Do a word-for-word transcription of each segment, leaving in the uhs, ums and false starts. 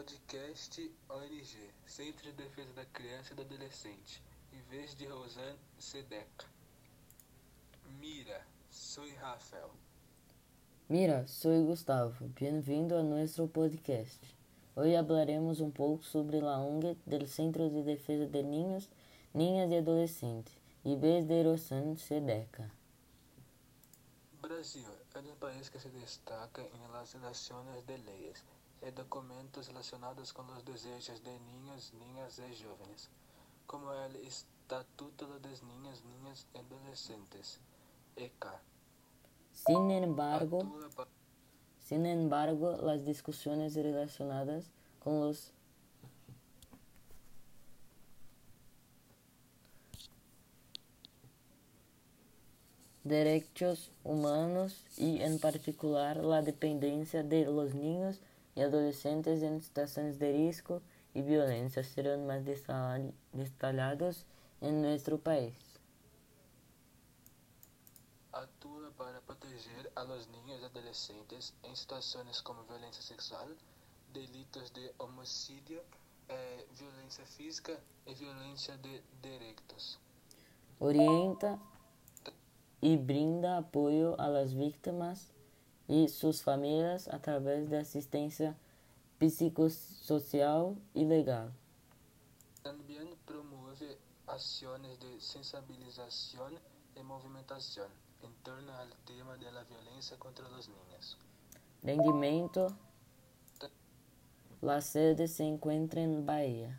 Podcast O N G, Centro de Defesa da Criança e do Adolescente, em vez de Rosane Sedeca. Mira, soy Rafael. Mira, soy Gustavo. Bienvenido a nuestro podcast. Hoy hablaremos un poco sobre la O N G del Centro de Defesa de Niños, Niñas y Adolescentes, en vez de Rosane Sedeca. Brasil é um país que se destaca em las relações de leyes e documentos relacionados com os desejos de niños, niñas e jovens, como o Estatuto das Niñas, Niñas e Adolescentes, E C A. Sin embargo, Atua pa- sin embargo, las discusiones relacionadas con los derechos humanos y en particular la dependencia de los niños y adolescentes en situaciones de riesgo y violencia serán más destal- detallados en nuestro país. atua para proteger a los niños e adolescentes em situações como violência sexual, delitos de homicídio, eh, violência física e violência de direitos. Orienta y brinda apoyo a las víctimas y sus familias a través de asistencia psicosocial y legal. Também promove ações de sensibilização e movimentação em torno ao tema da violência contra os niños. Rendimiento. La sede se encuentra en Bahía.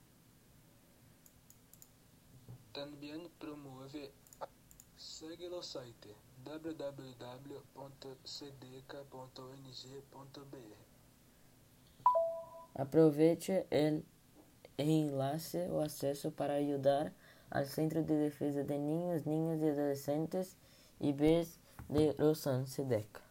Também promove. Segue o site w w w ponto sedeca ponto o n g ponto b r. Aproveche el enlace o acceso para ayudar al Centro de Defesa de Niños, Niñas y Adolescentes en vez de Rosane Sedeca.